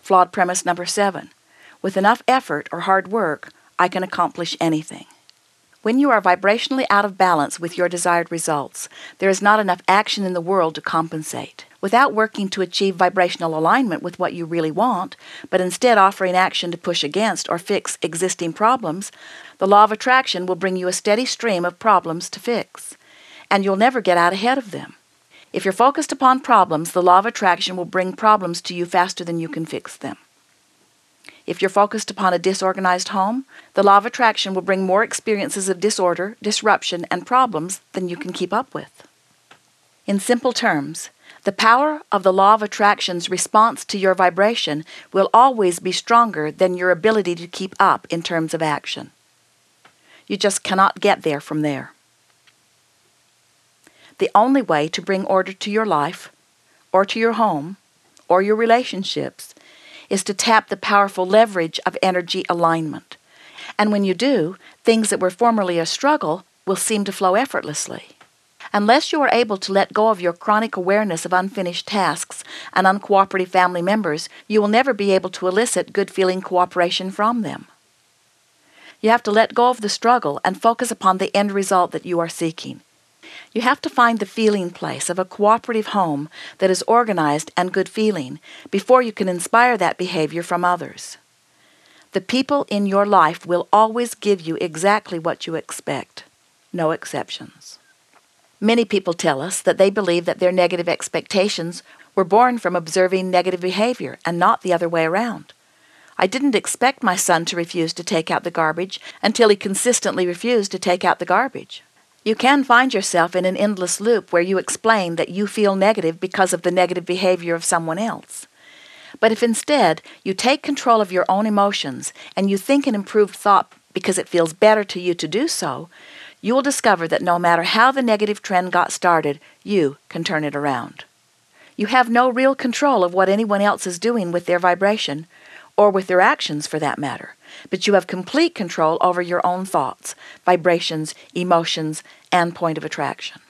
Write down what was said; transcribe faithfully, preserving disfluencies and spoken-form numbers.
Flawed premise number seven. With enough effort or hard work, I can accomplish anything. When you are vibrationally out of balance with your desired results, there is not enough action in the world to compensate. Without working to achieve vibrational alignment with what you really want, but instead offering action to push against or fix existing problems, the law of attraction will bring you a steady stream of problems to fix, and you'll never get out ahead of them. If you're focused upon problems, the law of attraction will bring problems to you faster than you can fix them. If you're focused upon a disorganized home, the law of attraction will bring more experiences of disorder, disruption, and problems than you can keep up with. In simple terms, the power of the law of attraction's response to your vibration will always be stronger than your ability to keep up in terms of action. You just cannot get there from there. The only way to bring order to your life, or to your home, or your relationships, is to tap the powerful leverage of energy alignment. And when you do, things that were formerly a struggle will seem to flow effortlessly. Unless you are able to let go of your chronic awareness of unfinished tasks and uncooperative family members, you will never be able to elicit good-feeling cooperation from them. You have to let go of the struggle and focus upon the end result that you are seeking. You have to find the feeling place of a cooperative home that is organized and good-feeling before you can inspire that behavior from others. The people in your life will always give you exactly what you expect, no exceptions. Many people tell us that they believe that their negative expectations were born from observing negative behavior and not the other way around. I didn't expect my son to refuse to take out the garbage until he consistently refused to take out the garbage. You can find yourself in an endless loop where you explain that you feel negative because of the negative behavior of someone else. But if instead you take control of your own emotions and you think an improved thought because it feels better to you to do so, you will discover that no matter how the negative trend got started, you can turn it around. You have no real control of what anyone else is doing with their vibration, or with their actions for that matter, but you have complete control over your own thoughts, vibrations, emotions, and point of attraction.